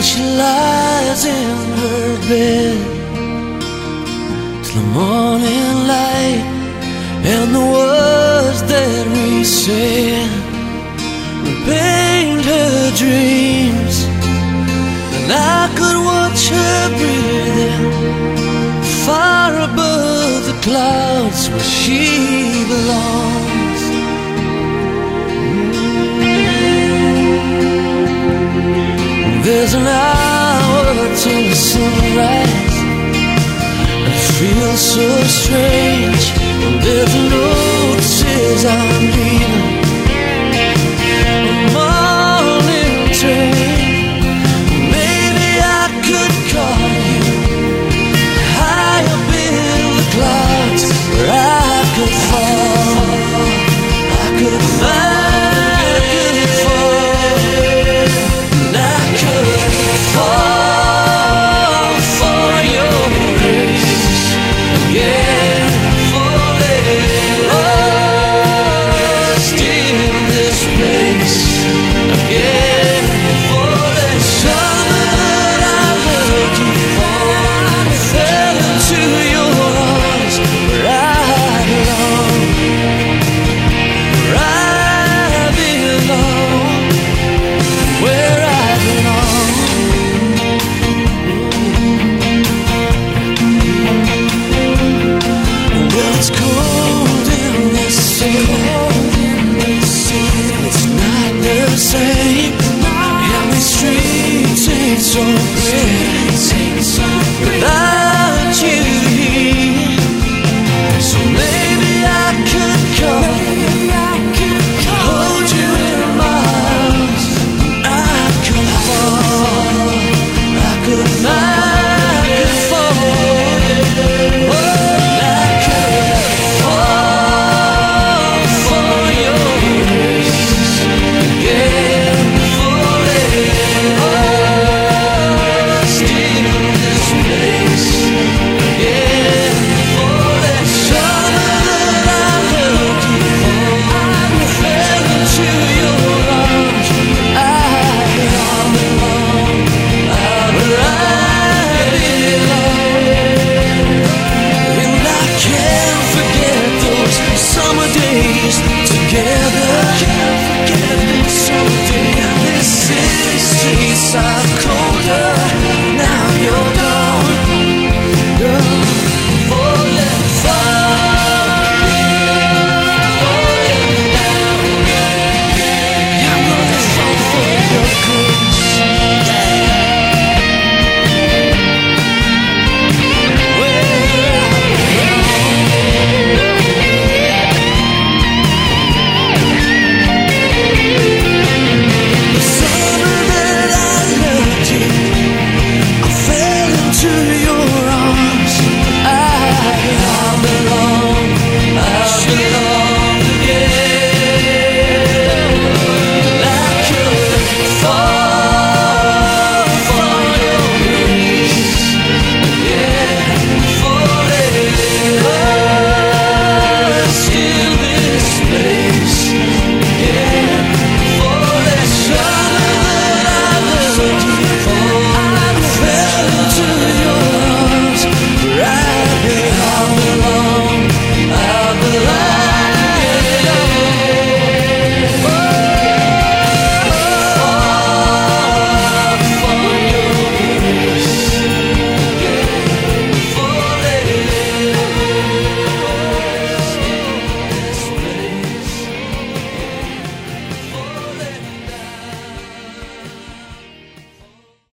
she lies in her bed till the morning light, and the words that we said paint her dreams. And I could watch her breathing far above the clouds where she belongs. There's an hour till the sunrise. It feels so strange. There's a note says I'm leaving,